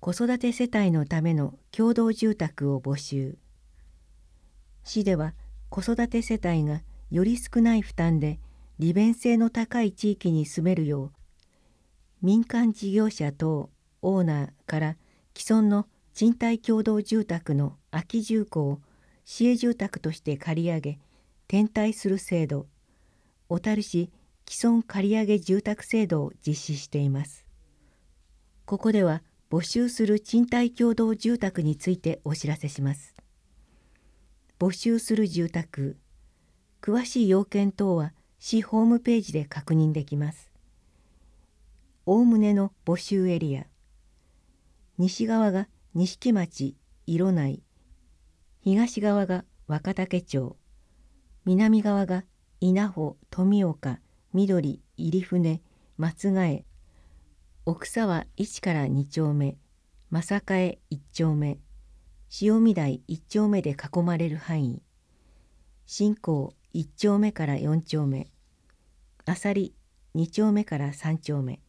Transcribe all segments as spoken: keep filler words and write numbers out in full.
子育て世帯のための共同住宅を募集。市では子育て世帯がより少ない負担で利便性の高い地域に住めるよう、民間事業者等オーナーから既存の賃貸共同住宅の空き住戸を市営住宅として借り上げ転貸する制度、小樽市既存借り上げ住宅制度を実施しています。ここでは募集する賃貸共同住宅についてお知らせします。募集する住宅、詳しい要件等は市ホームページで確認できます。おおむねの募集エリア。西側が錦町、色内、東側が若竹町、南側が稲穂、富岡、緑、入船、松ヶ江、奥沢いちからに丁目、正替いち丁目、塩見台いち丁目で囲まれる範囲、新港いち丁目からよん丁目、浅利に丁目からさん丁目。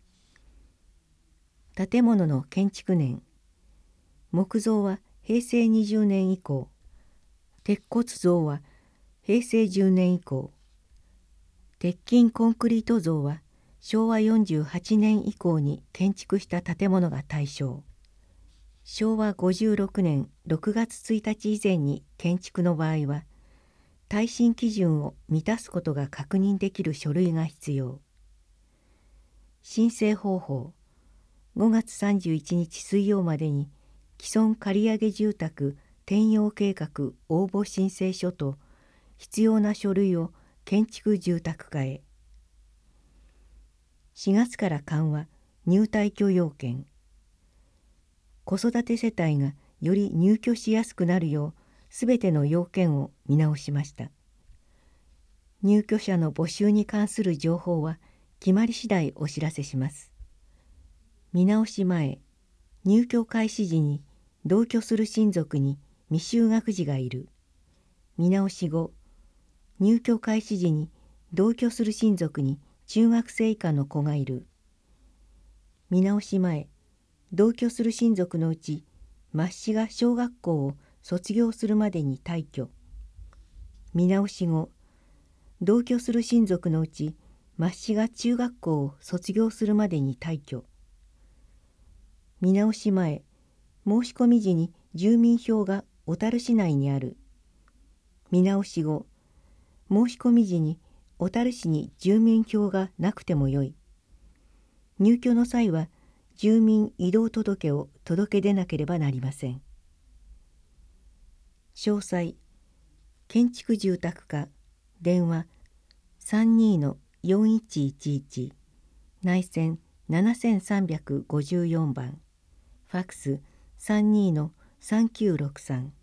建物の建築年、木造はへいせいにじゅうねん以降、鉄骨造はへいせいじゅうねん以降、鉄筋コンクリート造はしょうわよんじゅうはちねん以降に建築した建物が対象。しょうわごじゅうろくねんろくがつついたち以前に建築の場合は、耐震基準を満たすことが確認できる書類が必要。申請方法、ごがつさんじゅういちにち水曜までに既存借上住宅転用計画応募申請書と必要な書類を建築住宅課へ。しがつから緩和、入退去要件。子育て世帯がより入居しやすくなるようすべての要件を見直しました。入居者の募集に関する情報は決まり次第お知らせします。見直し前、入居開始時に同居する親族に未就学児がいる。見直し後、入居開始時に同居する親族に中学生以下の子がいる。見直し前、同居する親族のうち末子が小学校を卒業するまでに退去。見直し後、同居する親族のうち末子が中学校を卒業するまでに退去。見直し前、申し込み時に住民票が小樽市内にある。見直し後、申し込み時に小樽市に住民票がなくてもよい。入居の際は住民移動届を届け出なければなりません。詳細、建築住宅課、電話 さんにーのよんいちいちいち、内線ななさんごよんばん、ファックス さんにーのさんきゅうろくさん。